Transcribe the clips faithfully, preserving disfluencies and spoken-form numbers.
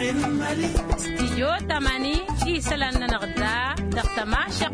استديو تماني إيسلان نغدا دقت معشق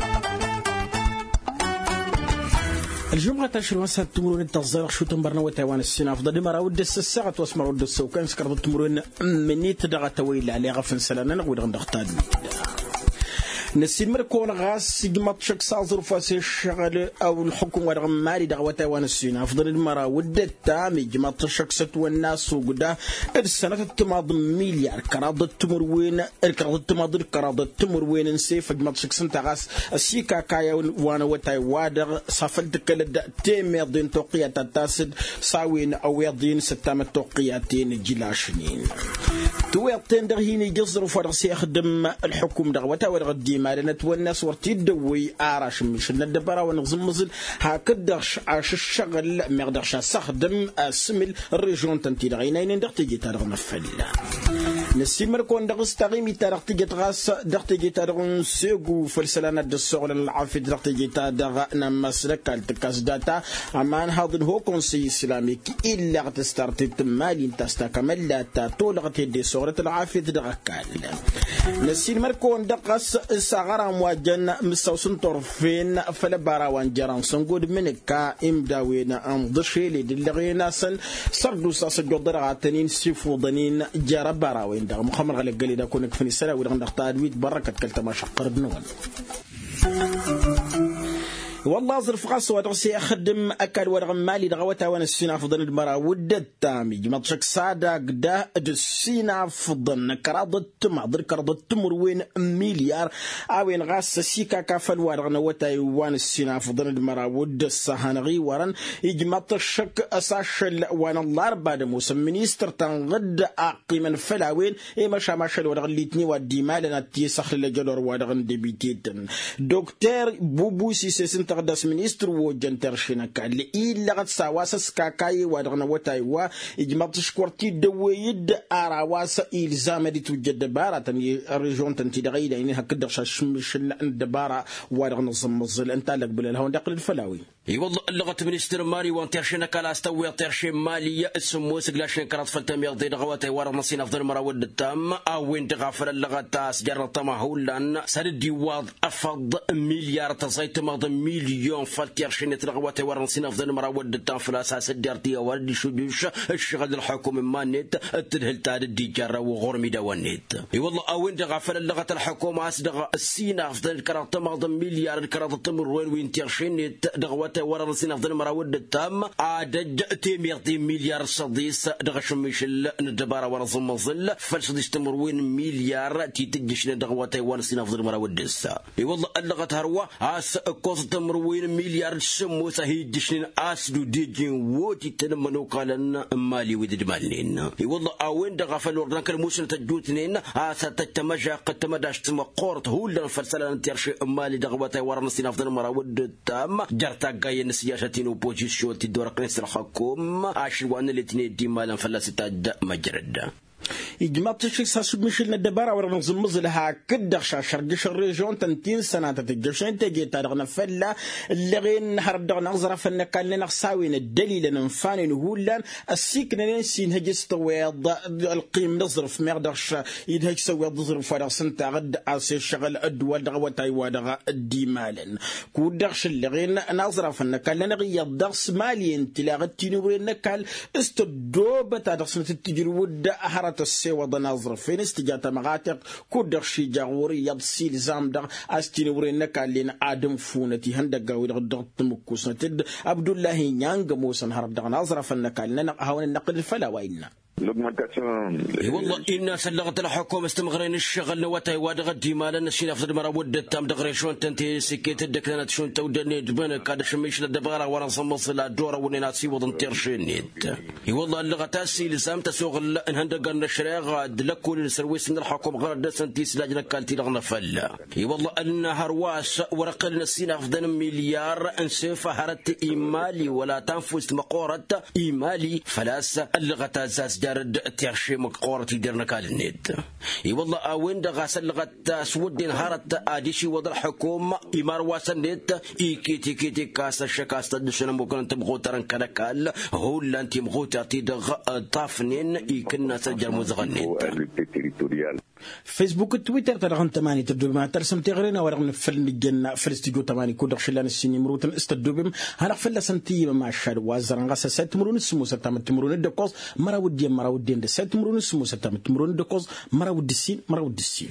الجمعة تشرو سنة تمرون التصدير شو تمرنا وتوان السنة أفضل مرة ود الساعة واسمع ود السوكان سكرت تمرون مني تدغى تويل على غفن سلامنا نقول غن نختار نسيم مركون غاس جمط شك صازر فاسي الشغل أو الحكم ورغم مالي دعوة وان السنة أفضل المرة ود التامي جمط شك ست والناس وقدا السنة التماض مليار كراد التمروين الكراد التماض الكراد التمروين نسيف جمط شك سنت غاس السيكا كايا وانا وتاي وادر صفلت كل تيم يضين توقية التاسد ساوين أو يضين ستام التوقياتين جلاشنين تويتين درهيني جزر فرسي يخدم الحكم دعوة ورغدي مالنا والناس ورتيد دوي آراش مش ندبرا ونغزم مزل هكدرش عاش الشغل مقدرش استخدم اسمل الريجون تنتي دغينين دغتي تارغنا فلا نسيمر كون دغس تغيمي تارغتي جتغاس دغتي تارغن سيغو فلسلانة الشغل العافية دغتي تادغ نمسلك التكاس داتا امان هذا هو كونسي اسلامي الا غتستارتي مالي تستكمل لا تولغتي دي صورة العافية دغكال نسيمر كون دغس ساغرا مواجن مستوسن طرفين فلبارا وانجران سنقود منك امداوين امضشي لدلغينا سل سردو ساس جودر عاتنين سيفوضنين جاربارا وين دا محمد غلق قلي دا كونك فني سلا ودغن دختار ويت بركة كلتا شقر بنون والله ظرف قاس ودرسي أخدم أكل ورغم مالي دغوتها وانا السينا فضن المرا ودت تامي جمطشك سادا قدا السينا فضن كرادت معضر كرادت مروين مليار اوين غاس سيكا كافل ورغنا وتا وان السينا فضن المرا ود السهانغي ورن يجمطشك اساشل وانا الله بعد موسم مينستر تنغد اقيمن فلاوين اي مشا ماشل ورغ ليتني ودي مالنا تي سخل لجدور ورغن ديبيتيتن دكتور بوبو سيسن قداس منيستر وجنتر شنكا اللي إلا قد سواسس كاكاي ودغنا وتايوا إجماط شكورتي دويد أراواس إلزام دي توجد بارة تني الريجون تنتي دغيدا يعني هكذا شمش الدبارة ودغنا زمزل أنت لك بالهون دقل الفلاوي اي والله اللغة منيستر مالي وانترشنا كلا استوي ترشي مالية اسمو سقلاشين كرات فلتم يغضي دغواتي ورا نصين افضل مراود التام او انت غافر اللغة تاس جرى طماهو لان سردي واض افض مليار تصيت مغض مليون فلترشين تلغواتي ورا نصين افضل مراود التام فلاساس الدارتي وردي شدوش الشغل الحكومي مانيت التدهل تادي جرى وغرمي دوانيت اي والله او انت غافر اللغة الحكومة اسدغ السينا افضل كرات مغض مليار الكرات التمر وين وينترشين دغواتي ورا نصين افضل مراود التام عدد تيميرتي مليار صديس دغش ميشل ندبارا ورا زمزل فالصديس تمروين مليار تيتجش ندغواتي ورا نصين افضل مراود السا اي والله اللغة هروا اس كوز تمروين مليار سمو سهيدشن اسدو ديجين ووتي تنمنو قالن مالي ودد مالين اي والله اوين دغفل وردان كلموسن تجوتنين اس تتمجا قد تمداش تم قورت هول فالسلان تيرشي مالي دغواتي ورا نصين افضل مراود التام جرتا ين سياساتين وبوزيشن تدور قنص الحكومة عشان وانا الاثنين دي مالا فلاسة مجرد إجماط شيء ساسود مشل ندبارا ورا نزمز لها كدر شاشر جش الريجون تنتين سنة تتجشين تجي تارغنا فلا اللي غين هردغ نغزر فلنا كان لنا ساوين الدليل ننفاني نقولن السيكنا نسين هجس تويض القيم نظرف مقدرش يدهك سوي نظرف فرا سنتا غد عسي شغل الدول دغوة تايوادغ الديمالن كودرش اللي غين نغزر فلنا كان لنا غيض درس مالي انتلا غتيني وين نكال استدوبة تادرس نتتجرود أحرت السوى ضناظر فين استجات مغاتق كودر شي جاغوري يبسي لزام دغ استيني ورينك لين آدم فونتي هندق ويدغ دغت مكوسنتد عبد الله نيانغ موسن هرب دغ ناظر فنك لنا هون النقل فلا وإنا والله إن سلغت الحكومة استمغرين الشغل وتاي وادغ ديمالا نسينا في المرا ودت تام دغري شلون تنتي سكيت الدكنات شلون تودني دبنا كاد شميش للدبارة ورا نصمص لا دورة ونينا سي وضن تيرشينيت والله اللغة تاسي لسام تسوغ ان هندق الشراغ دلكو للسرويس من الحكومة غير دسنتي سلاجنا كالتي لغنا فلا والله ان هرواس ورقل نسينا في مليار انسيفا هرت ايمالي ولا تنفس مقورة ايمالي فلاس اللغة تاساس درد ترشي مقورتي درنا كالنيت اي والله اوين دا غاسل لغت سودين هارت اديشي وضع حكومة امار واسنيت اي كيتي كيتي كاسا شكاستا دشنا ممكن انت مغوترن كدكال هو اللي انت مغوترتي دغ طافنين اي كنا سجل مزغنيت فيسبوك تويتر ترغن تماني تبدو بما ترسم تغرينا ورغن فلن الجنة فلستيجو تماني كودر شلان السيني مروتن استدو بم هلا فلا سنتي مع الشاد وازرن غاسا سات مرون السمو ستام تمرون الدكوز مرا ودي مرا ودي ند سات مرون السمو ستام تمرون الدكوز مرا ودي السين مرا ودي السين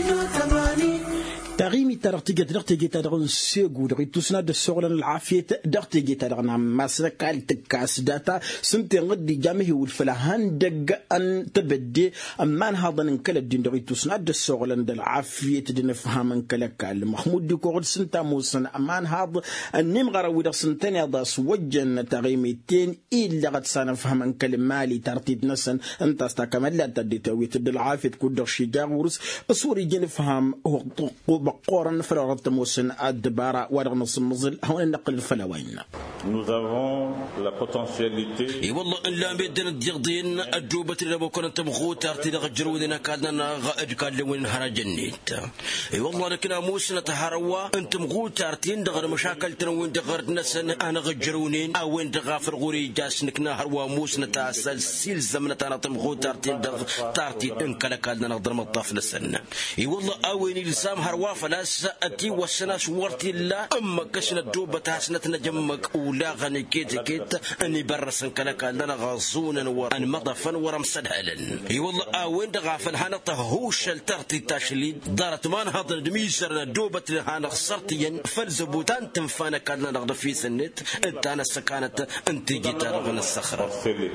تغيمي ترغتيجي ترغتيجي ترغن سيغو دغي توسنا د سوغلن العافيه دغتيجي ترغنا ماسكال تكاس داتا سنتي غدي جامه والفلاهان دق ان تبدي امان هذا نكل الدين دغي توسنا د سوغلن د العافيه دي نفهم نكلك محمود دي كورد سنتا موسن امان هذا النيم غراوي د سنتين هذا سوجن تغيمتين الا غد سنفهم نكل مالي ترتيب نسن انت استكمل لا تدي تويت د العافيه كودر شي داغورس سوري جنفهم هو بقورن فرغت موسن الدبارة ورغنص المزل هون نقل الفلوين. Nous avons la potentialité. اي والله الا بيدنا الدين الجوبة اللي بكون انت مخوت ارتدي غجرودنا كادنا غاج كان لوين هرجنيت. اي والله لكن موسنا تهروا انت مخوت ارتين دغر مشاكل تنوين دغر نسن انا غجرونين او وين دغافر غوري جاسنك نهر وموسنا تاسل سيل زمنة انا تمخوت ارتين دغ تارتي انك لكادنا نقدر مطاف لسن. اي والله اوين لسام هروا فلاس اتي وسناس ورتي لا اما كشنا الجوبة تاسنتنا جمك ولا غني كيت كيت اني برسن كلك لنا غازونا وان مضفا ورمسدهلن اي والله اوين دغافل هانا طهوش الترتي تاشليد دارت مان هذا دميسر دوبه هانا خسرتين فلزبوتان تنفانا كان نغد في سنت انت انا سكانت انت جيت رغن الصخره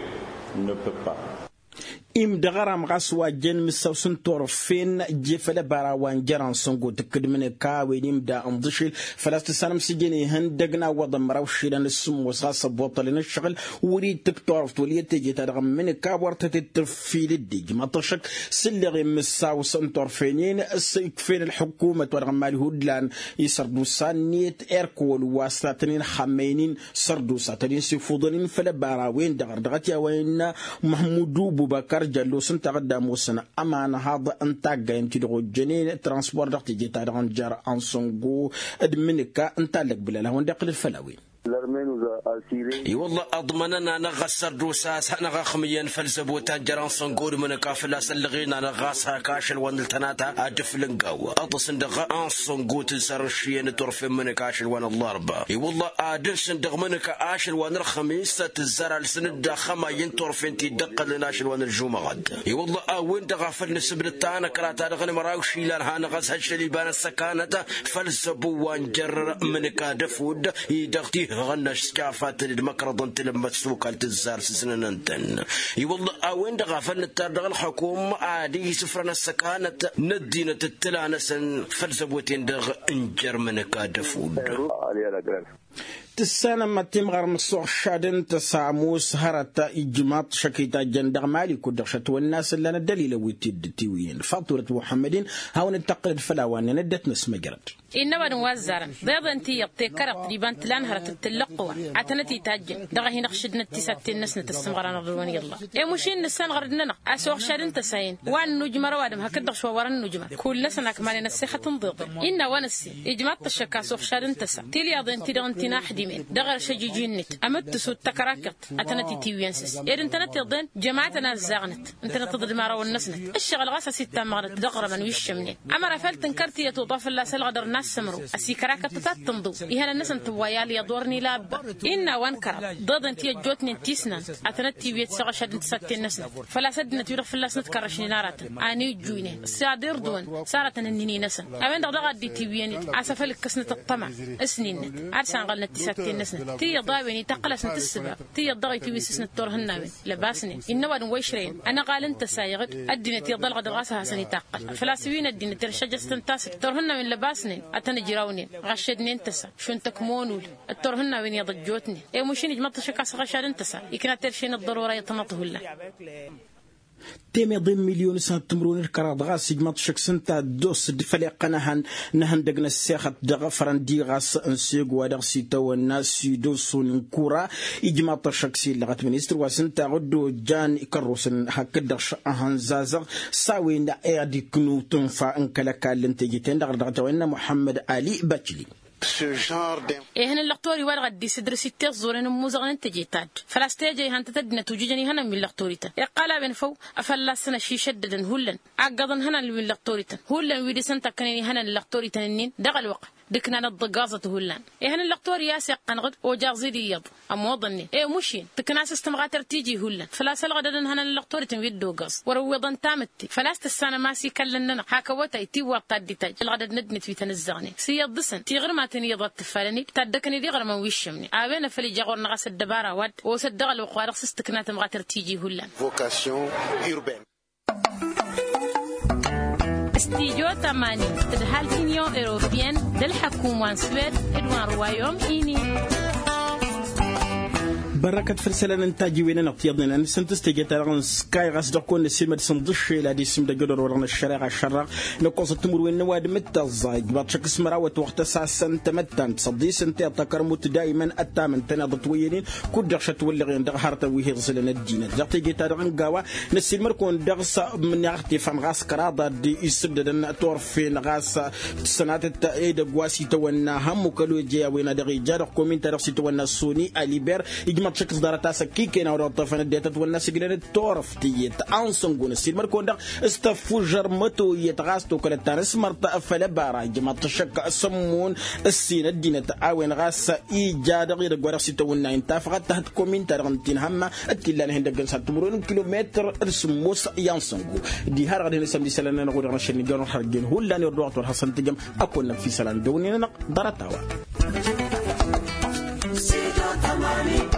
إم دغرام غسوا جن مسوسن طرفين جفل براوان جران سنقو تكد من كاوي إم دا أنضشل فلاست سنم سجني هندقنا وضم روشي لان السم وصاص بوطلين الشغل وريد تكتورف تولي تجي تدغم من كاور تتفيل الديج ما تشك سلغي مسوسن طرفينين سيكفين الحكومة ورغم مالهودلان يسردو سانيت إركول واسطاتنين حمينين سردو ساتنين سيفوضنين فلا براوين دغر دغتيا وين محمودو بوبكر جلو سنتا قدام وسنا امان هذا انتا جاين تدغو جنين ترانسبور دغتي جيتا دغن جار انسونغو ادمنكا انتا لك بلا لهون دقل الفلاوي اي والله اضمننا انا غسر دوساس انا غخميا فلسبوتا جران صنقور من كافلا سلغينا انا غاسها كاشل ونلتناتا ادفلنقاو اطسندغ ان صنقوت سرشين ترف من كاشل ون الضربه اي والله ادسندغ من كاشل ون الخميس تزرع لسند خما ينترف انت دقل ناشل ون الجمعه غد اي والله وين دغفل نسب التانا كراتا دغن مراوشي لها انا غاسها لبان السكانه فلسبو وانجر من كادفود يدغتي غنش سكافات المكرضن تلمت سوق التزار سنن انتن اي والله وين دغفل التردغ الحكومه عادي سفرنا السكانه ندينا تتلانسن فلسبوتين دغ انجر من كادفود تسانا ما تمغر مصور شادن تساموس هرتا إجماط شكيتا جندغ مالي كودرشت والناس اللي أنا دليل ويتيد تيوين فاطورة محمدين هاون التقلد فلاوان ندت نسمة جرد إنما نوزر ضيض أنتي يبتكر قريبا تلان هرت التلقوة عتنتي تاجن دغه نخشدنا التسات الناس نتسمغر نضلون يلا إيه مشين نسان غردنا أسوق شادن تساين وان نجمة روادم هكذا شو ورا النجمة كل نسنا كمان نسخة تنضغ إن ونسي إجماط الشكا سوق شادن تسا تلي أضن تدغن تناحدي دغر شجيجينت امت سو تكراكت اتنتي تيوينسس يد انتنت يضن جماعتنا زاغنت انتنت تضد ما راو النسنت الشغل غاسه ستة مغرت دغر من ويشمني اما رفلت انكرتي يتوضف لا سلغدر ناس سمرو اسي كراكت تتمضو يهنا الناس انت ويالي يدورني لاب ان وانكر ضد انت جوتني تيسنا اتنتي بيت سغشد تسات الناس فلا سدنا تيرف فلا سنتكرشني نارات اني جويني سادر دون صارت انني نسن امن دغ دي تيويني اسفل كسنه الطمع اسنين عرسان قلنا تسات الناس تي ضاويني تقلس نتسبب تي ضغي في ويسس نتورهن لباسني إنما ويشرين أنا قال أنت سايغت الدين تي ضل غد غاسها سني تقل فلاسفين الدين ترشج استنتاس تورهن من لباسني أتنجراوني غشدني انتسا شو انت كمونول التورهن وين يضجوتني إيه مشين جمط شكاس غشاد انتسا يكنا ترشين الضرورة يتنطه الله تيمي ضم مليون سنة تمرون الكراد غاس يجمع تشك سنتا دوس دفلق نهن نهن دقنا الساخة دغ فرندي غاس انسيق ودغ سيتا والناس يدوسون كورا يجمع تشك سي لغت منيستر وسنتا غدو جان يكروسن هكذا شأهن زازغ ساوين دا ايادي كنو تنفع انكالكا لنتجيتين دغ دغ توينا محمد علي باتشلي إيه هن اللقطوري ورقة دي سدر ستة زورين موزغن تجيتاد فلاستيجي هن تتدنا توجيجني هنا من اللقطوريتا يقالا بن فو أفلا سنة شي شددن هولن عقدن هنا من اللقطوريتا هولن ويدي سنتا كنيني هنا اللقطوريتا نين دغل وقع دكنا الضجازة هولان إيه هن اللقطوري ياسق قنغد وجازي دي يض أموضني إيه مشين تكناس استمغاتر تيجي هولان فلا سلغدن هنا اللقطوريتا ويدو غاز ورويضن تامتي فلاست السنة ما سي كلننا حاكوتا يتي وقت دي تاج الغدد ندنت في تنزغني سياد دسن تيغر ما تني يضط تفلني تدكني دي غير ما ويشمني أبينا فلي جاغور نغاس الدبارة واد وصدق الوقوارق سستكنات مغاتر تيجي هولان فوكاسيون urbaine استيجو تماني تدهال تنيو إيروبيان دل حكومة سويد إدوان روايوم إيني بركة فرسلة نتاجي وين نقطيضنا نسنتس تجتران سكاي غاس دكون السيمة صندش إلى دي سيم دجدر ورنا الشارع الشرق نقص التمر وين نواد متزايد بتشك اسمراوة وقت ساعة سنت متن تصدي سنت تكرمت دائما التامن تناضت وينين كل شت ولا عند هارت وهي غسلنا الدين جت تجتران جوا نسيم مركون درس من يختي فم غاس كرادا دي يسددنا تورفين غاس سنات التأييد قواسي تونا هم وكلو جيا وين دقي جارق كومين ترسي تونا سوني أليبر تشكس دارتا سكيكين أو رطفنا ديتات والناس جلنا تورف تيت أنسونجون السيد مركون ده استفجر متو يتغاستو كل تانس مرتا فلبارا جماعة تشك سمون السين الدين تعاون غاس إيجاد غير جوارسي تونا انتفقت تحت كومين ترغنتين هما التلان هندق جنسات تمرون كيلومتر السموس يانسونجو دي هرغد نسم دي سلنا نقول رشني جون حرجين هو لاني الروح والحسن تجم أكون في سلان دوني نق دارتاوا